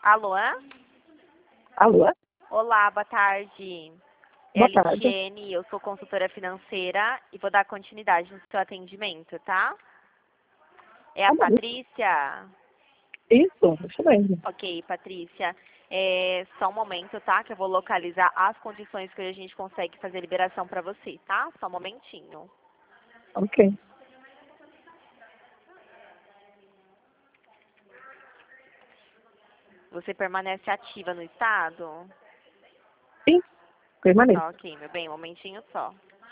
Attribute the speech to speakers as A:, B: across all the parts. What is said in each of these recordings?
A: Alô?
B: Alô?
A: Olá, boa tarde. É a
B: Boa tarde.
A: Litiene, eu sou consultora financeira e vou dar continuidade no seu atendimento, tá? É a Patrícia?
B: Isso mesmo.
A: Ok, Patrícia. Só um momento, tá? Que eu vou localizar as condições que a gente consegue fazer liberação para você, tá? Só um momentinho.
B: Ok.
A: Você permanece ativa no estado?
B: Sim, permaneço.
A: Tá, ok, meu bem, um momentinho só.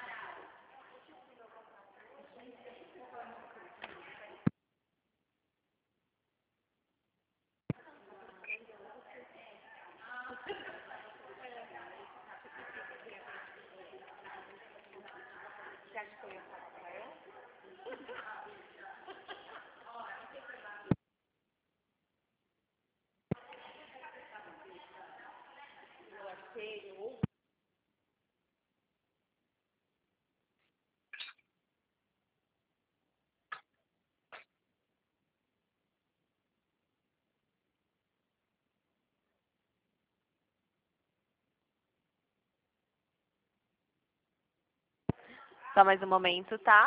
A: Só mais um momento, tá?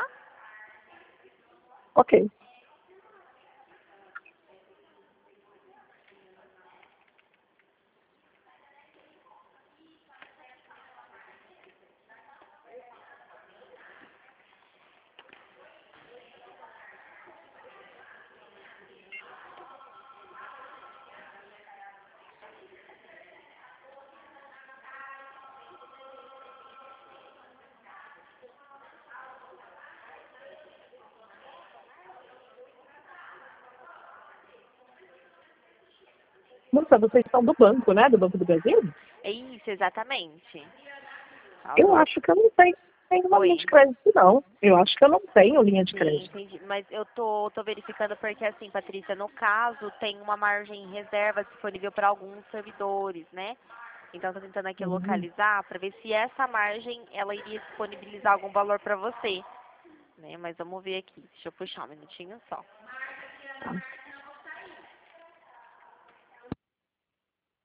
B: Ok. Moça, vocês são do banco, né? Do Banco do Brasil?
A: É isso, exatamente.
B: Eu
A: Alô?
B: acho que eu não tenho uma linha
A: Oi.
B: de crédito, não. Eu acho que eu não tenho linha de
A: Sim,
B: crédito.
A: entendi. Mas eu tô verificando porque, assim, Patrícia, no caso, tem uma margem em reserva disponível para alguns servidores, né? Então, tô tentando aqui
B: Uhum.
A: localizar para ver se essa margem, ela iria disponibilizar algum valor para você, né? Mas vamos ver aqui. Deixa eu puxar um minutinho só.
B: Tá.